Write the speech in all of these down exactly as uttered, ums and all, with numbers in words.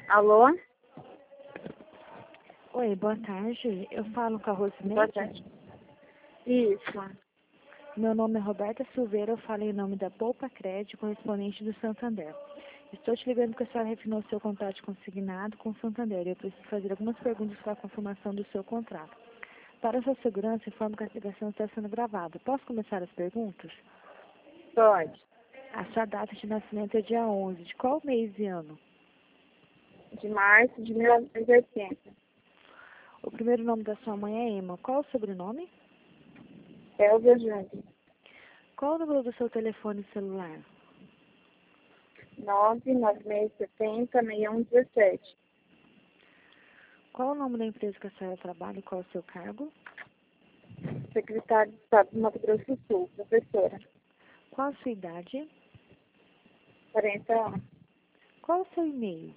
Alô? Oi, boa tarde. Eu falo com a Boa Rosinete. tarde. Isso. Meu nome é Roberta Silveira, eu falo em nome da Poupa Crédito, correspondente do Santander. Estou te ligando porque a senhora refinou seu contrato consignado com o Santander e eu preciso fazer algumas perguntas para a confirmação do seu contrato. Para a sua segurança, informo que a ligação está sendo gravada. Posso começar as perguntas? Pode. A sua data de nascimento é dia onze. De qual mês e ano? De março de mil novecentos e oitenta. O primeiro nome da sua mãe é Emma. Qual o sobrenome? Elvia Júnior. Qual o número do seu telefone celular? nove nove seis sete zero seis um um sete. Qual o nome da empresa que a senhora trabalha e qual o seu cargo? Secretário de Estado do Mato Grosso do Sul. Professora. Qual a sua idade? quarenta anos. Qual o seu e-mail?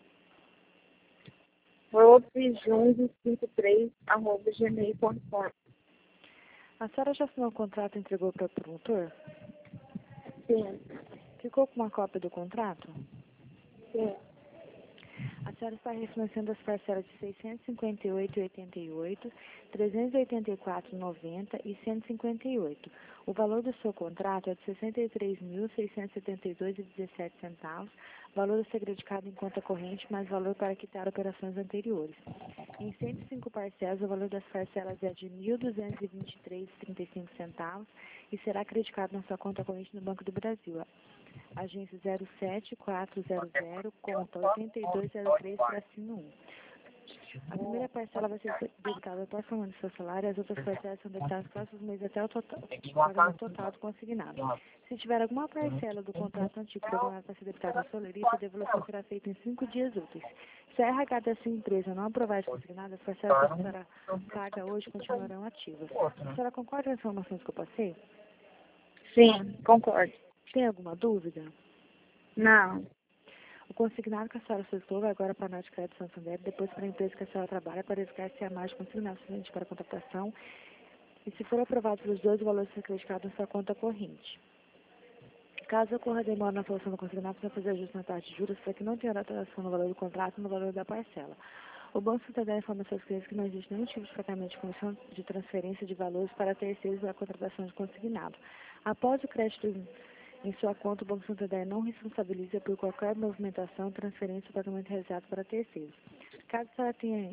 robjung cinquenta e três arroba gmail ponto com. A senhora já assinou o contrato e entregou para o promotor? Sim. Ficou com uma cópia do contrato? Sim. A senhora está refinanciando as parcelas de seiscentos e cinquenta e oito reais e oitenta e oito centavos, trezentos e oitenta e quatro reais e noventa centavos e cento e cinquenta e oito centavos. O valor do seu contrato é de sessenta e três mil, seiscentos e setenta e dois reais e dezessete centavos. Valor a ser creditado em conta corrente, mais valor para quitar operações anteriores. Em cento e cinco parcelas, o valor das parcelas é de mil duzentos e vinte e três reais e trinta e cinco centavos e será creditado na sua conta corrente no Banco do Brasil. Agência zero sete quatro zero zero, conta oito dois zero três, tracinho um. A primeira parcela vai ser debitada parcialmente do seu salário e as outras parcelas são debitadas nos próximos meses até o total, o pagamento total do consignado. Se tiver alguma parcela do contrato antigo programado para ser debitada na sua lerita, a devolução será feita em cinco dias úteis. Se a R H da sua empresa não aprovar esse consignado, as parcelas que será paga hoje continuarão ativas. A senhora concorda com as informações que eu passei? Sim, concordo. Tem alguma dúvida? Não. O consignado que a senhora solicitou vai agora para a Norte Crédito Santander, depois para a empresa que a senhora trabalha, para verificar se a margem consignada suficiente para a contratação e, se for aprovado pelos dois, o valor será creditado na sua conta corrente. Caso ocorra demora na solução do consignado, você vai fazer ajuste na taxa de juros para que não tenha alteração no valor do contrato e no valor da parcela. O Banco Santander informa seus clientes que não existe nenhum tipo de pagamento de comissão de transferência de valores para terceiros da contratação de consignado. Após o crédito em sua conta, o Banco Santander não responsabiliza por qualquer movimentação, transferência ou pagamento realizado para terceiros. Caso a senhora tenha,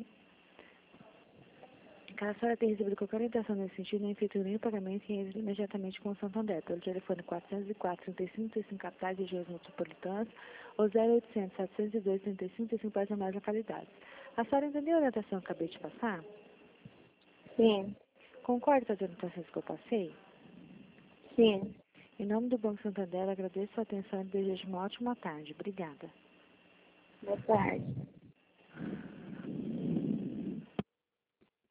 caso a senhora tenha recebido qualquer orientação nesse sentido, não efetue nenhum pagamento e entre imediatamente com o Santander, pelo telefone quatrocentos e quatro, trinta e cinco, trinta e cinco capitais e regiões metropolitanas ou zero oitocentos, setecentos e dois, trinta e cinco, trinta e cinco para as demais localidades. A senhora entendeu a orientação que eu acabei de passar? Sim. Concorda com as orientações que eu passei? Sim. Em nome do Banco Santander, agradeço a atenção e desejo uma ótima tarde. Obrigada. Boa tarde.